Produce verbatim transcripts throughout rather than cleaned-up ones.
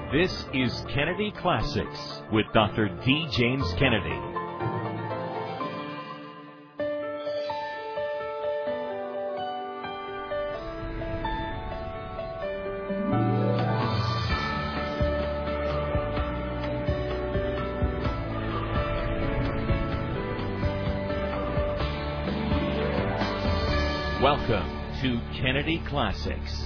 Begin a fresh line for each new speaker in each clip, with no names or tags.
This is Kennedy Classics with Doctor D. James Kennedy. Welcome to Kennedy Classics.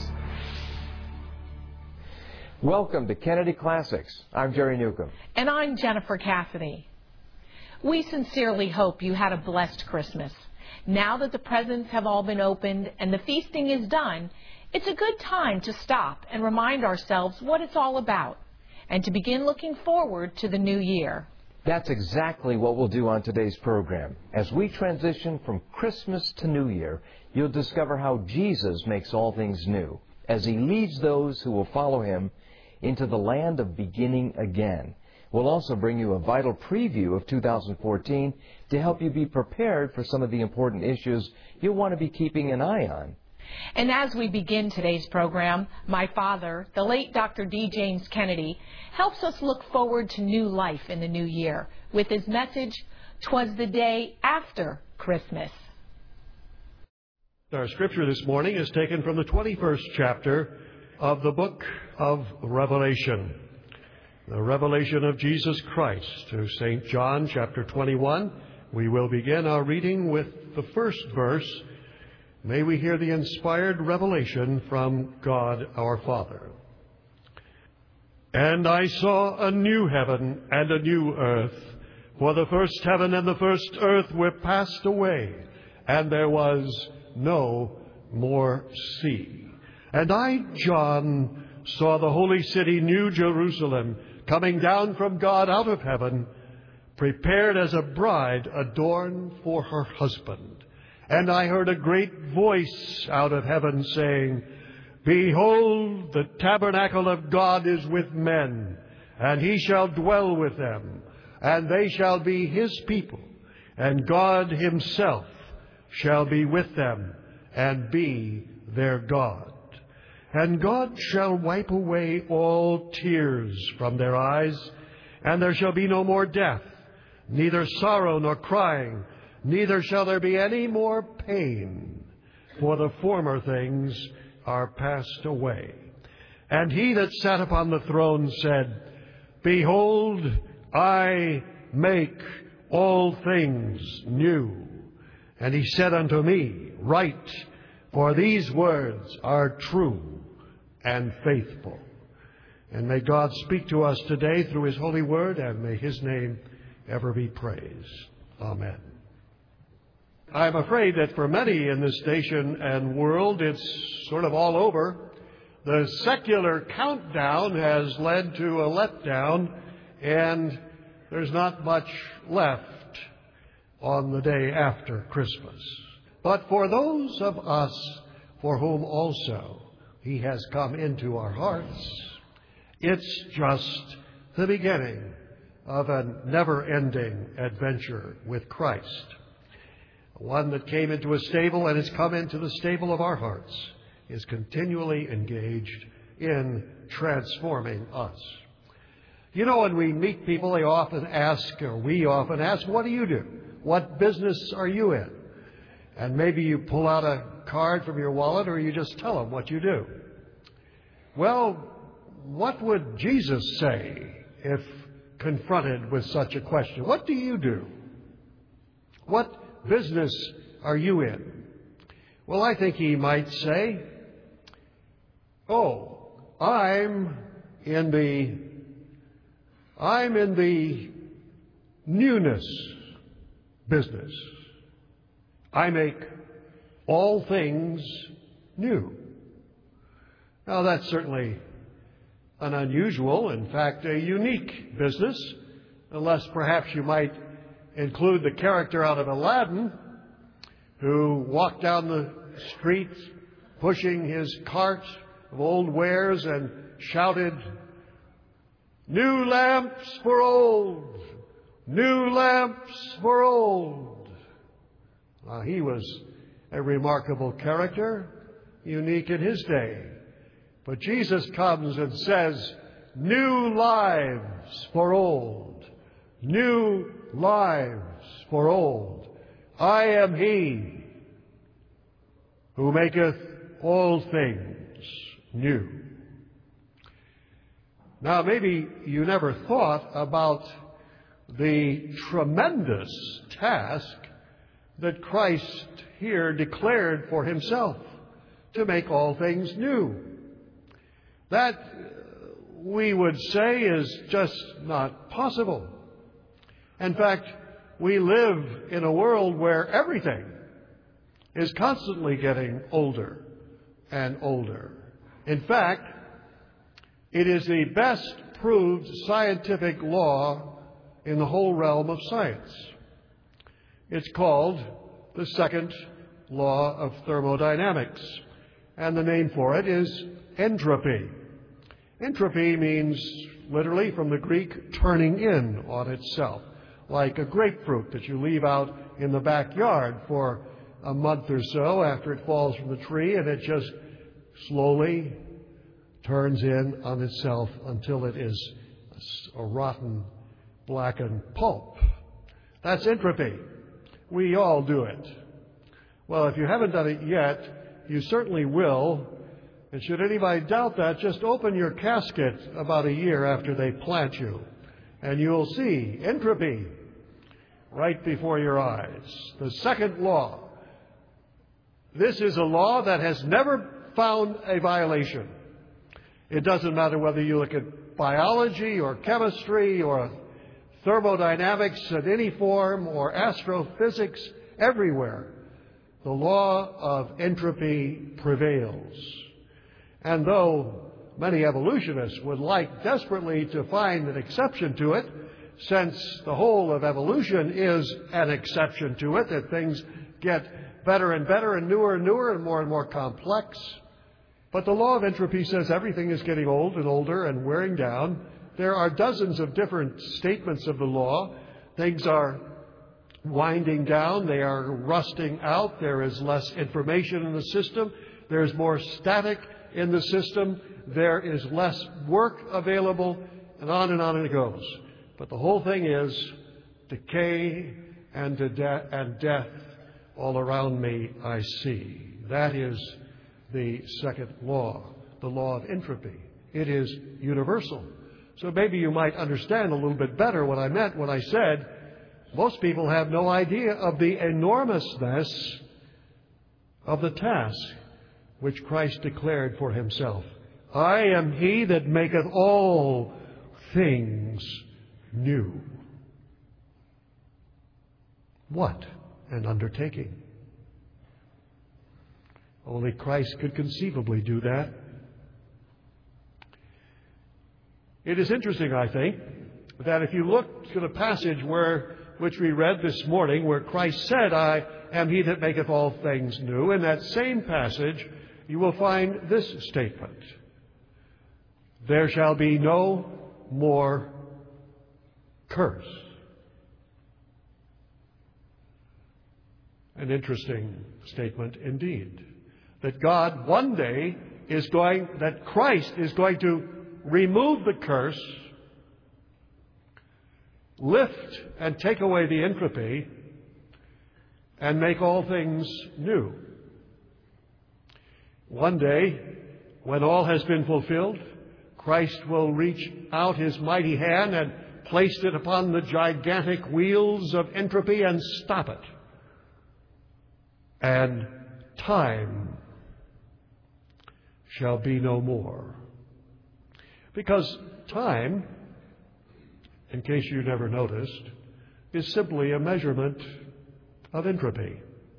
Welcome to Kennedy Classics. I'm Jerry Newcomb.
And I'm Jennifer Cassidy. We sincerely hope you had a blessed Christmas. Now that the presents have all been opened and the feasting is done, it's a good time to stop and remind ourselves what it's all about and to begin looking forward to the new year.
That's exactly what we'll do on today's program. As we transition from Christmas to New Year, you'll discover how Jesus makes all things new as He leads those who will follow Him into the land of beginning again. We'll also bring you a vital preview of two thousand fourteen to help you be prepared for some of the important issues you'll want to be keeping an eye on.
And as we begin today's program, my father, the late Doctor D. James Kennedy, helps us look forward to new life in the new year with his message, "'Twas the Day After Christmas."
Our scripture this morning is taken from the twenty-first chapter of the book of Revelation. The revelation of Jesus Christ to Saint John, chapter twenty-one. We will begin our reading with the first verse. May we hear the inspired revelation from God our Father. And I saw a new heaven and a new earth, for the first heaven and the first earth were passed away, and there was no more sea. And I, John, saw the holy city, New Jerusalem, coming down from God out of heaven, prepared as a bride adorned for her husband. And I heard a great voice out of heaven saying, Behold, the tabernacle of God is with men, and He shall dwell with them, and they shall be His people, and God Himself shall be with them, and be their God. And God shall wipe away all tears from their eyes, and there shall be no more death, neither sorrow nor crying, neither shall there be any more pain, for the former things are passed away. And He that sat upon the throne said, Behold, I make all things new. And He said unto me, Write, for these words are true and faithful. And may God speak to us today through His holy word, and may His name ever be praised. Amen. I'm afraid that for many in this nation and world, it's sort of all over. The secular countdown has led to a letdown, and there's not much left on the day after Christmas. But for those of us for whom also He has come into our hearts, it's just the beginning of a never-ending adventure with Christ. One that came into a stable and has come into the stable of our hearts is continually engaged in transforming us. You know, when we meet people, they often ask, or we often ask, what do you do? What business are you in? And maybe you pull out a card from your wallet, or you just tell them what you do. Well, what would Jesus say if confronted with such a question? What do you do? What business are you in? Well, I think He might say, Oh, I'm in the I'm in the newness business. I make all things new. Now, that's certainly an unusual, in fact, a unique business, unless perhaps you might include the character out of Aladdin, who walked down the street pushing his cart of old wares and shouted, New lamps for old, new lamps for old. Uh, he was a remarkable character, unique in his day. But Jesus comes and says, new lives for old, new lives for old. I am He who maketh all things new. Now, maybe you never thought about the tremendous task that Christ here declared for Himself, to make all things new. That, we would say, is just not possible. In fact, we live in a world where everything is constantly getting older and older. In fact, it is the best proved scientific law in the whole realm of science. It's called the second law of thermodynamics, and the name for it is entropy. Entropy means, literally from the Greek, turning in on itself, like a grapefruit that you leave out in the backyard for a month or so after it falls from the tree, and it just slowly turns in on itself until it is a rotten, blackened pulp. That's entropy. We all do it. Well, if you haven't done it yet, you certainly will. And should anybody doubt that, just open your casket about a year after they plant you, and you'll see entropy right before your eyes. The second law. This is a law that has never found a violation. It doesn't matter whether you look at biology or chemistry or thermodynamics in any form or astrophysics, everywhere. The law of entropy prevails. And though many evolutionists would like desperately to find an exception to it, since the whole of evolution is an exception to it, that things get better and better and newer and newer and more and more complex. But the law of entropy says everything is getting old and older and wearing down. There are dozens of different statements of the law. Things are winding down. They are rusting out. There is less information in the system. There is more static in the system. There is less work available, and on and on it goes. But the whole thing is decay and, de- and death all around me I see. That is the second law, the law of entropy. It is universal. So maybe you might understand a little bit better what I meant when I said most people have no idea of the enormousness of the task which Christ declared for Himself. I am He that maketh all things new. What an undertaking. Only Christ could conceivably do that. It is interesting, I think, that if you look to the passage where which we read this morning, where Christ said, I am He that maketh all things new, in that same passage you will find this statement: there shall be no more curse. An interesting statement indeed. That God one day is going, that Christ is going to remove the curse, lift and take away the entropy, and make all things new. One day, when all has been fulfilled, Christ will reach out His mighty hand and place it upon the gigantic wheels of entropy and stop it. And time shall be no more. Because time, in case you never noticed, is simply a measurement of entropy.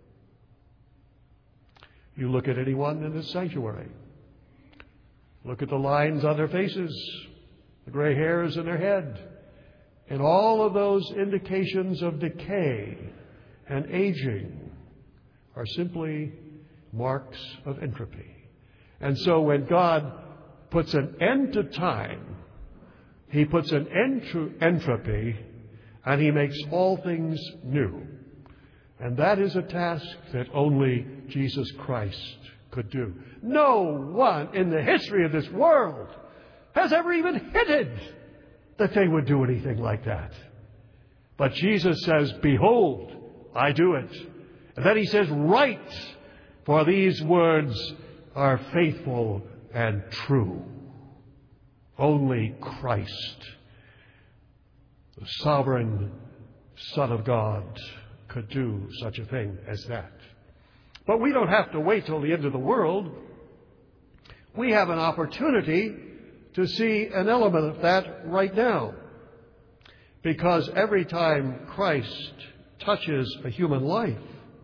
You look at anyone in this sanctuary. Look at the lines on their faces, the gray hairs in their head, and all of those indications of decay and aging are simply marks of entropy. And so when God puts an end to time, He puts an end to entropy, and He makes all things new. And that is a task that only Jesus Christ could do. No one in the history of this world has ever even hinted that they would do anything like that. But Jesus says, behold, I do it. And then he says, write, for these words are faithful and true. Only Christ, the sovereign Son of God, could do such a thing as that. But we don't have to wait till the end of the world. We have an opportunity to see an element of that right now. Because every time Christ touches a human life,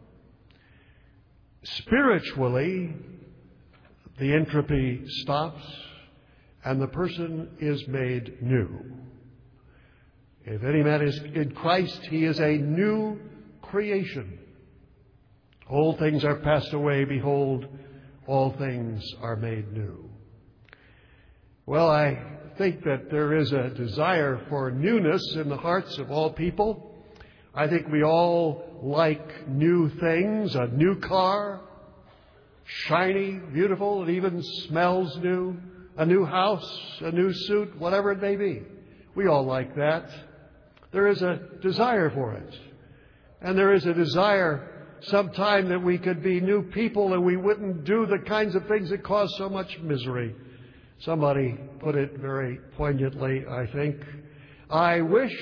spiritually, the entropy stops and the person is made new. If any man is in Christ, he is a new creation. Old things are passed away. Behold, all things are made new. Well, I think that there is a desire for newness in the hearts of all people. I think we all like new things, a new car, shiny, beautiful, it even smells new, a new house, a new suit, whatever it may be. We all like that. There is a desire for it. And there is a desire sometime that we could be new people and we wouldn't do the kinds of things that cause so much misery. Somebody put it very poignantly, I think. I wish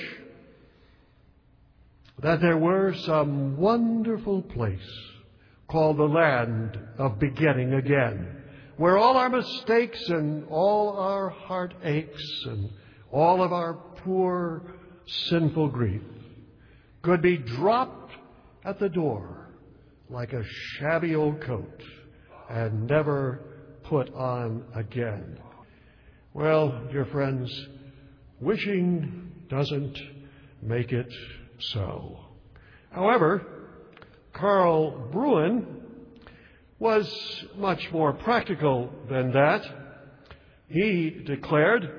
that there were some wonderful place called the land of beginning again, where all our mistakes and all our heartaches and all of our poor sinful grief could be dropped at the door like a shabby old coat and never put on again. Well, dear friends, wishing doesn't make it so. However, Karl Bruin was much more practical than that. He declared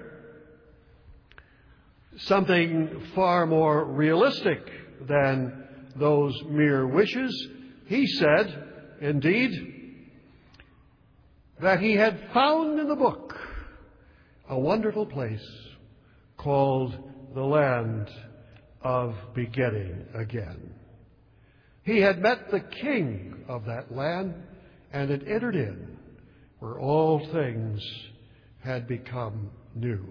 something far more realistic than those mere wishes. He said, indeed, that he had found in the book a wonderful place called the land of beginning again. He had met the king of that land and had entered in where all things had become new.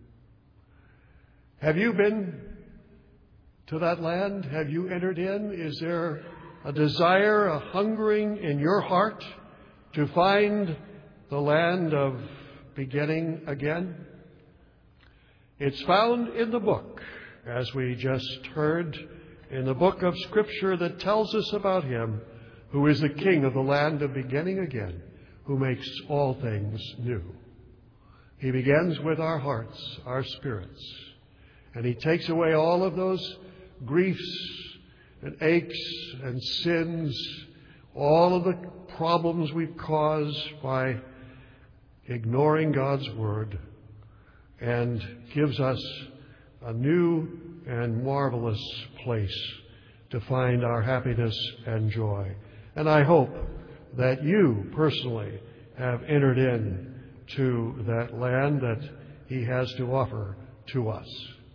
Have you been to that land? Have you entered in? Is there a desire, a hungering in your heart to find the land of beginning again? It's found in the book, as we just heard, in the book of Scripture that tells us about Him who is the King of the land of beginning again, who makes all things new. He begins with our hearts, our spirits, and He takes away all of those griefs and aches and sins, all of the problems we've caused by ignoring God's Word, and gives us a new and marvelous place to find our happiness and joy. And I hope that you personally have entered in to that land that He has to offer to us.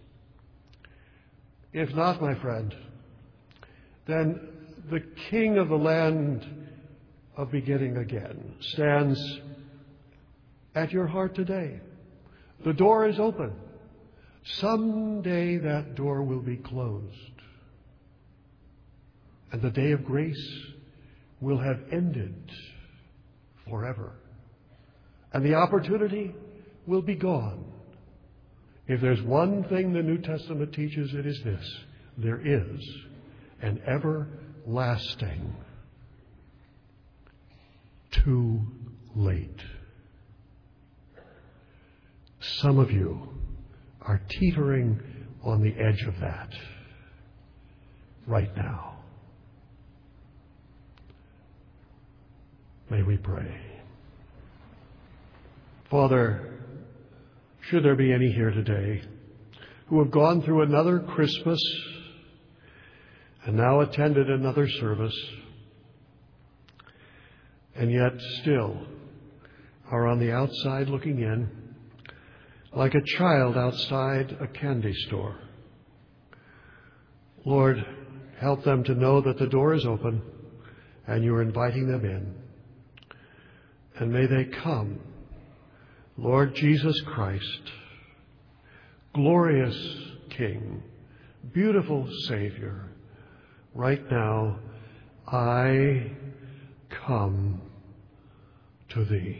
If not, my friend, then the King of the land of beginning again stands at your heart today. The door is open. Someday that door will be closed. And the day of grace will have ended forever. And the opportunity will be gone. If there's one thing the New Testament teaches, it is this: there is an everlasting too late. Some of you are teetering on the edge of that right now. May we pray. Father, should there be any here today who have gone through another Christmas and now attended another service, and yet still are on the outside looking in, like a child outside a candy store. Lord, help them to know that the door is open and you are inviting them in. And may they come, Lord Jesus Christ, glorious King, beautiful Savior, right now, I come to Thee.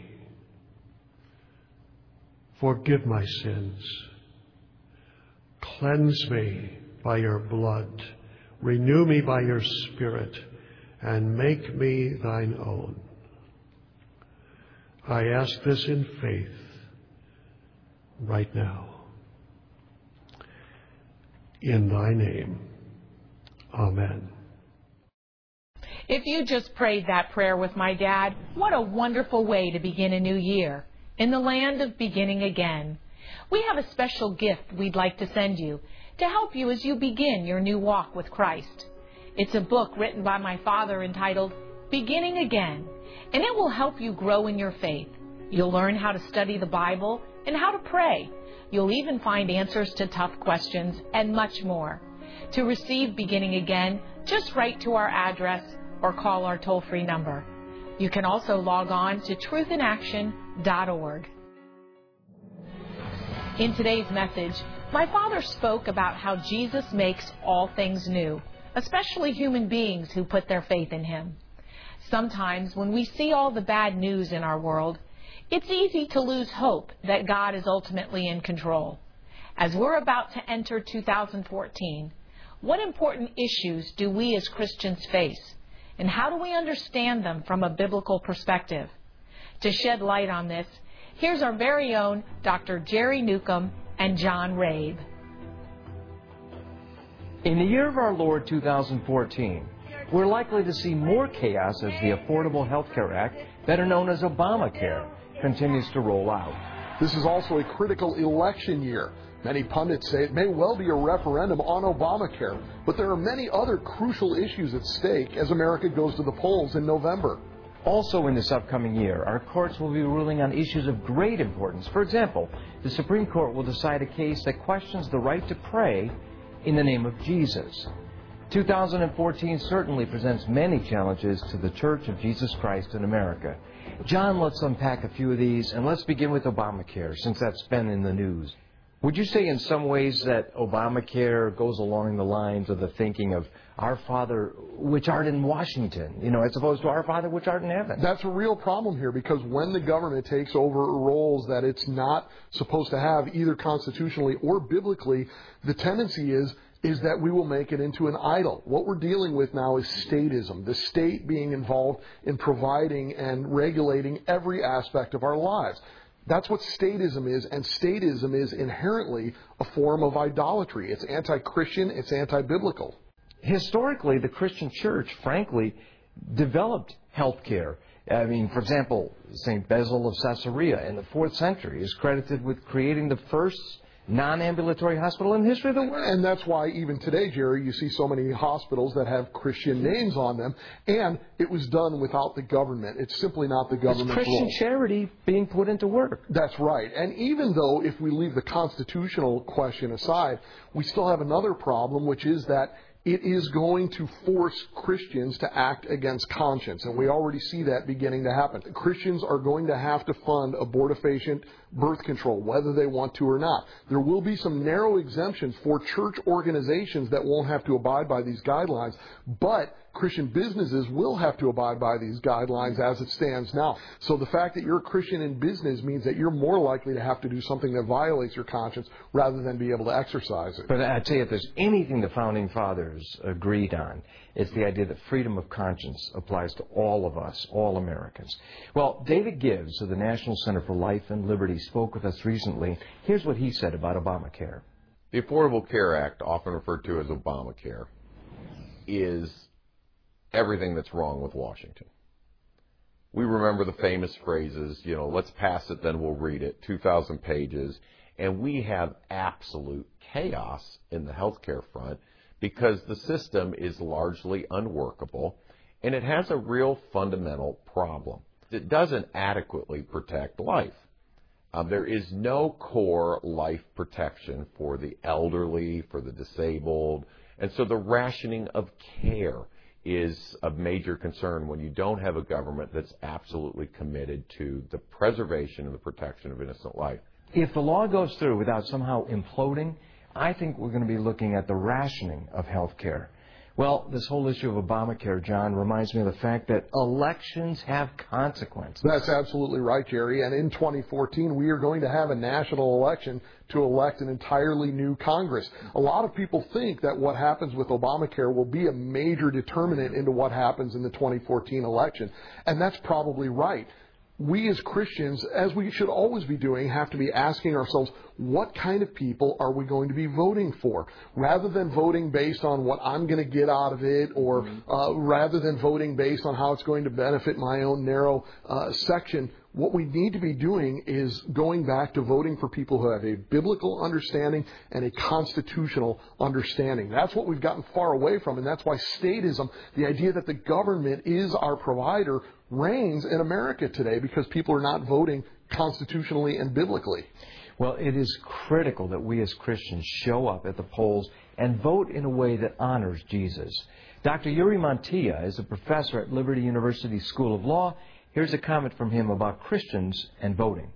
Forgive my sins. Cleanse me by your blood. Renew me by your Spirit, and make me Thine own. I ask this in faith right now. In Thy name, amen.
If you just prayed that prayer with my dad, what a wonderful way to begin a new year, in the land of beginning again. We have a special gift we'd like to send you to help you as you begin your new walk with Christ. It's a book written by my father entitled Beginning Again, and it will help you grow in your faith. You'll learn how to study the Bible and how to pray. You'll even find answers to tough questions and much more. To receive Beginning Again, just write to our address or call our toll-free number. You can also log on to truth in action dot org. In today's message, my father spoke about how Jesus makes all things new, especially human beings who put their faith in Him. Sometimes when we see all the bad news in our world, it's easy to lose hope that God is ultimately in control. As we're about to enter two thousand fourteen, what important issues do we as Christians face? And how do we understand them from a biblical perspective? To shed light on this, here's our very own Doctor Jerry Newcomb and John Rabe.
In the year of our Lord two thousand fourteen, we're likely to see more chaos as the Affordable Health Care Act, better known as Obamacare, continues to roll out.
This is also a critical election year. Many pundits say it may well be a referendum on Obamacare, but there are many other crucial issues at stake as America goes to the polls in November.
Also in this upcoming year, our courts will be ruling on issues of great importance. For example, the Supreme Court will decide a case that questions the right to pray in the name of Jesus. two thousand fourteen certainly presents many challenges to the Church of Jesus Christ in America. John, let's unpack a few of these, and let's begin with Obamacare, since that's been in the news. Would you say in some ways that Obamacare goes along the lines of the thinking of Our Father which art in Washington, you know, as opposed to Our Father which art in heaven?
That's a real problem here, because when the government takes over roles that it's not supposed to have, either constitutionally or biblically, the tendency is is that we will make it into an idol. What we're dealing with now is statism, the state being involved in providing and regulating every aspect of our lives. That's what statism is, and statism is inherently a form of idolatry. It's anti-Christian, it's anti-biblical.
Historically, the Christian church, frankly, developed health care. I mean, for example, Saint Basil of Caesarea in the fourth century is credited with creating the first non-ambulatory hospital in the history of the world.
And that's why even today, Jerry, you see so many hospitals that have Christian names on them, and it was done without the government. It's simply not the government's role.
It's Christian charity being put into work.
That's right. And even though if we leave the constitutional question aside, we still have another problem, which is that it is going to force Christians to act against conscience, and we already see that beginning to happen. Christians are going to have to fund abortifacient birth control, whether they want to or not. There will be some narrow exemptions for church organizations that won't have to abide by these guidelines, but Christian businesses will have to abide by these guidelines as it stands now. So the fact that you're a Christian in business means that you're more likely to have to do something that violates your conscience rather than be able to exercise it.
But I tell you, if there's anything the Founding Fathers agreed on, it's the idea that freedom of conscience applies to all of us, all Americans. Well, David Gibbs of the National Center for Life and Liberty spoke with us recently. Here's what he said about Obamacare.
The Affordable Care Act, often referred to as Obamacare, is everything that's wrong with Washington. We remember the famous phrases, you know, let's pass it, then we'll read it, two thousand pages, and we have absolute chaos in the healthcare front because the system is largely unworkable, and it has a real fundamental problem. It doesn't adequately protect life. Um, there is no core life protection for the elderly, for the disabled, and so the rationing of care is a major concern when you don't have a government that's absolutely committed to the preservation and the protection of innocent life.
If the law goes through without somehow imploding, I think we're going to be looking at the rationing of health care. Well, this whole issue of Obamacare, John, reminds me of the fact that elections have consequences.
That's absolutely right, Jerry. And in twenty fourteen, we are going to have a national election to elect an entirely new Congress. A lot of people think that what happens with Obamacare will be a major determinant into what happens in the twenty fourteen election. And that's probably right. We as Christians, as we should always be doing, have to be asking ourselves, what kind of people are we going to be voting for? Rather than voting based on what I'm going to get out of it, or uh, rather than voting based on how it's going to benefit my own narrow uh, section, what we need to be doing is going back to voting for people who have a biblical understanding and a constitutional understanding. That's what we've gotten far away from, and that's why statism, the idea that the government is our provider, reigns in America today, because people are not voting constitutionally and biblically.
Well, it is critical that we as Christians show up at the polls and vote in a way that honors Jesus. Doctor Yuri Montilla is a professor at Liberty University School of Law. Here's a comment from him about Christians and voting.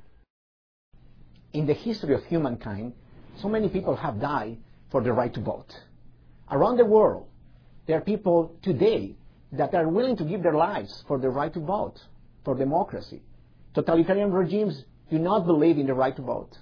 In the history of humankind, so many people have died for the right to vote. Around the world, there are people today that are willing to give their lives for the right to vote, for democracy. Totalitarian regimes do not believe in the right to vote.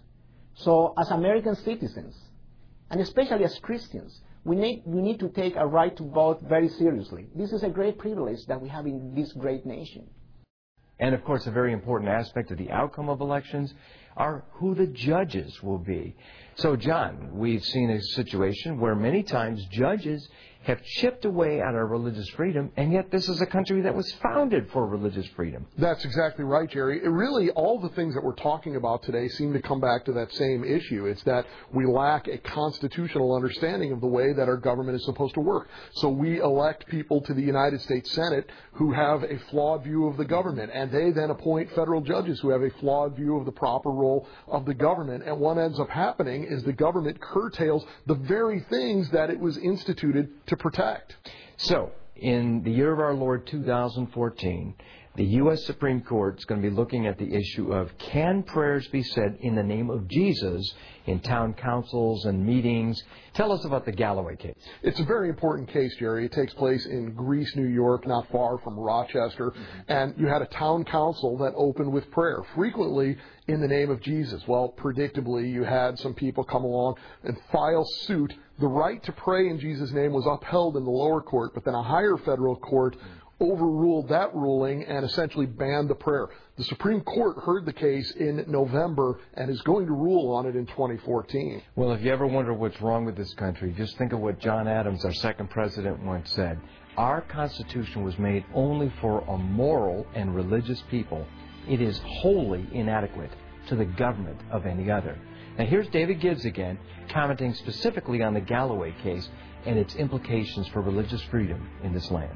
So as American citizens, and especially as Christians, we need, we need to take our right to vote very seriously. This is a great privilege that we have in this great nation.
And, of course, a very important aspect of the outcome of elections are who the judges will be. So, John, we've seen a situation where many times judges have chipped away at our religious freedom, and yet this is a country that was founded for religious freedom.
That's exactly right, Jerry. It really, all the things that we're talking about today seem to come back to that same issue. It's that we lack a constitutional understanding of the way that our government is supposed to work. So we elect people to the United States Senate who have a flawed view of the government, and they then appoint federal judges who have a flawed view of the proper role of the government. And what ends up happening is the government curtails the very things that it was instituted to protect.
So, in the year of our Lord two thousand fourteen, the U S Supreme Court is going to be looking at the issue of, can prayers be said in the name of Jesus in town councils and meetings? Tell us about the Galloway case.
It's a very important case, Jerry. It takes place in Greece, New York, not far from Rochester. And you had a town council that opened with prayer, frequently in the name of Jesus. Well, predictably, you had some people come along and file suit. The right to pray in Jesus' name was upheld in the lower court, but then a higher federal court overruled that ruling and essentially banned the prayer. The Supreme Court heard the case in November and is going to rule on it in twenty fourteen.
Well, if you ever wonder what's wrong with this country, just think of what John Adams, our second president, once said. Our Constitution was made only for a moral and religious people. It is wholly inadequate to the government of any other. Now, here's David Gibbs again, commenting specifically on the Galloway case and its implications for religious freedom in this land.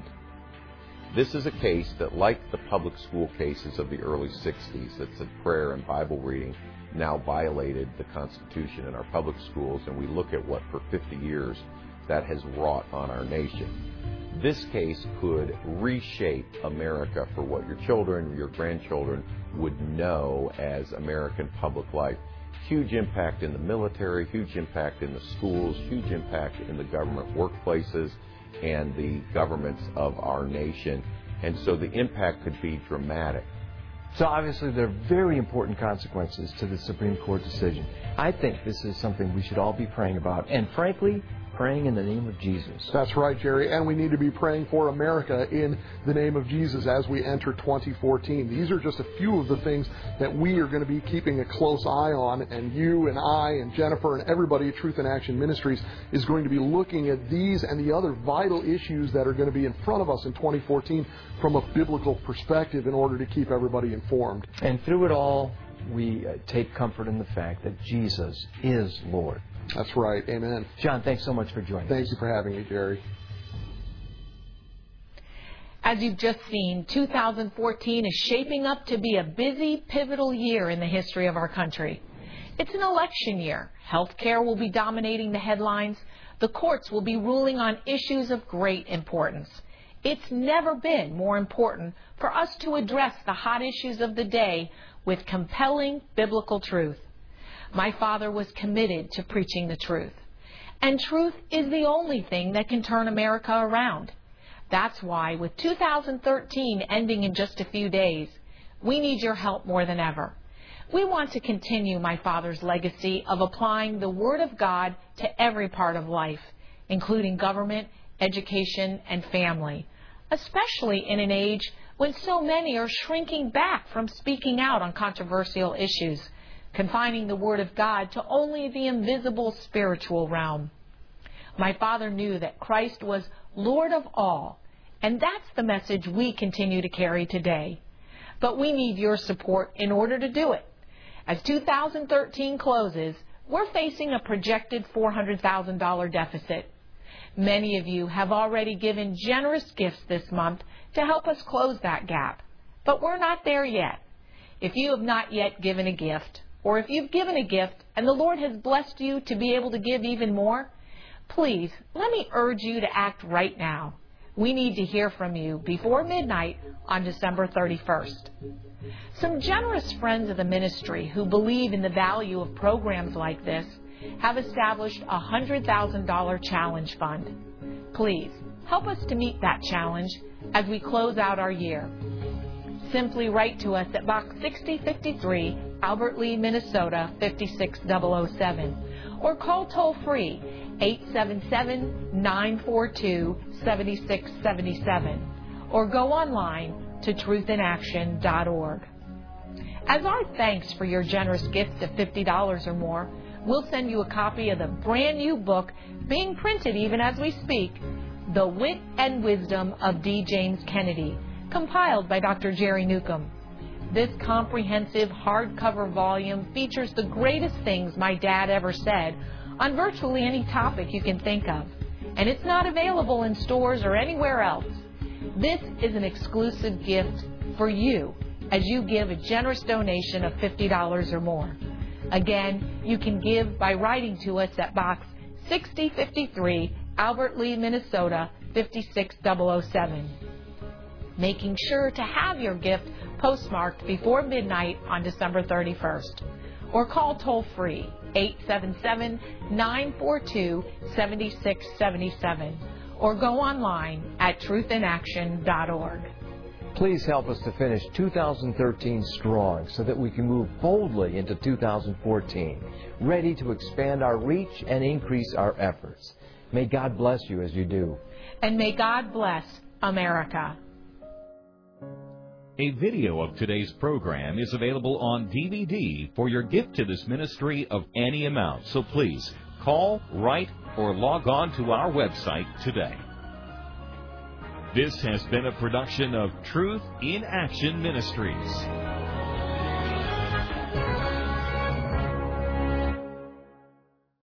This is a case that, like the public school cases of the early sixties that said prayer and Bible reading now violated the Constitution in our public schools, and we look at what for fifty years that has wrought on our nation. This case could reshape America for what your children, your grandchildren would know as American public life. Huge impact in the military, huge impact in the schools, huge impact in the government workplaces and the governments of our nation. And so the impact could be dramatic.
So obviously there are very important consequences to the Supreme Court decision. I think this is something we should all be praying about. And frankly, praying in the name of Jesus.
That's right, Jerry. And we need to be praying for America in the name of Jesus as we enter twenty fourteen. These are just a few of the things that we are going to be keeping a close eye on. And you and I and Jennifer and everybody at Truth in Action Ministries is going to be looking at these and the other vital issues that are going to be in front of us in twenty fourteen from a biblical perspective in order to keep everybody informed.
And through it all, we uh, take comfort in the fact that Jesus is Lord.
That's right. Amen.
John, thanks so much for joining
Thank
us.
you for having me, Jerry.
As you've just seen, two thousand fourteen is shaping up to be a busy, pivotal year in the history of our country. It's an election year. Healthcare will be dominating the headlines. The courts will be ruling on issues of great importance. It's never been more important for us to address the hot issues of the day with compelling biblical truth. My father was committed to preaching the truth. And truth is the only thing that can turn America around. That's why, with two thousand thirteen ending in just a few days, we need your help more than ever. We want to continue my father's legacy of applying the Word of God to every part of life, including government, education, and family, especially in an age when so many are shrinking back from speaking out on controversial issues, confining the Word of God to only the invisible spiritual realm. My father knew that Christ was Lord of all, and that's the message we continue to carry today. But we need your support in order to do it. As two thousand thirteen closes, we're facing a projected four hundred thousand dollars deficit. Many of you have already given generous gifts this month to help us close that gap, but we're not there yet. If you have not yet given a gift, or if you've given a gift and the Lord has blessed you to be able to give even more, please let me urge you to act right now. We need to hear from you before midnight on December thirty-first. Some generous friends of the ministry who believe in the value of programs like this have established a one hundred thousand dollars challenge fund. Please help us to meet that challenge as we close out our year. Simply write to us at Box sixty fifty-three, Albert Lea, Minnesota five six zero zero seven, or call toll-free eight seven seven, nine four two, seven six seven seven, or go online to truth in action dot org. As our thanks for your generous gift of fifty dollars or more, we'll send you a copy of the brand new book being printed even as we speak, The Wit and Wisdom of D. James Kennedy, compiled by Doctor Jerry Newcomb. This comprehensive hardcover volume features the greatest things my dad ever said on virtually any topic you can think of, and it's not available in stores or anywhere else. This is an exclusive gift for you as you give a generous donation of fifty dollars or more. Again, you can give by writing to us at Box sixty fifty-three, Albert Lea, Minnesota five six zero zero seven. Making sure to have your gift postmarked before midnight on December thirty-first. Or call toll-free eight seven seven, nine four two, seven six seven seven. Or go online at truth in action dot org.
Please help us to finish two thousand thirteen strong so that we can move boldly into two thousand fourteen, ready to expand our reach and increase our efforts. May God bless you as you do.
And may God bless America.
A video of today's program is available on D V D for your gift to this ministry of any amount. So please call, write, or log on to our website today. This has been a production of Truth in Action Ministries.